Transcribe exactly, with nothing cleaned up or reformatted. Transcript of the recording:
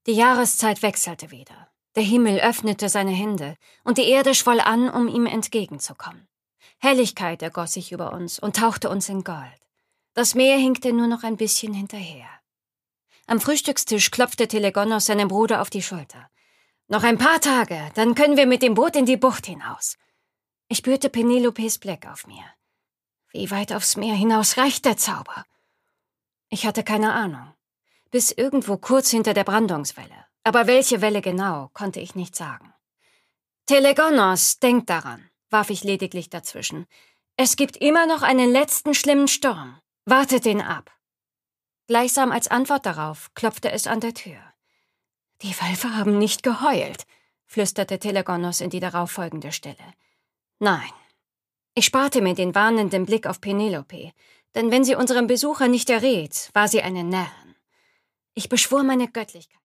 Die Jahreszeit wechselte wieder. Der Himmel öffnete seine Hände, und die Erde schwoll an, um ihm entgegenzukommen. Helligkeit ergoss sich über uns und tauchte uns in Gold. Das Meer hinkte nur noch ein bisschen hinterher. Am Frühstückstisch klopfte Telegonos seinem Bruder auf die Schulter. »Noch ein paar Tage, dann können wir mit dem Boot in die Bucht hinaus.« Ich spürte Penelopes Blick auf mir. Wie weit aufs Meer hinaus reicht der Zauber? Ich hatte keine Ahnung. Bis irgendwo kurz hinter der Brandungswelle. Aber welche Welle genau, konnte ich nicht sagen. »Telegonos, denk daran«, warf ich lediglich dazwischen. »Es gibt immer noch einen letzten schlimmen Sturm. Wartet ihn ab.« Gleichsam als Antwort darauf klopfte es an der Tür. »Die Wölfe haben nicht geheult«, flüsterte Telegonos in die darauffolgende Stille. »Nein.« Ich sparte mir den warnenden Blick auf Penelope, denn wenn sie unseren Besucher nicht errät, war sie eine Närrin. Ich beschwor meine Göttlichkeit.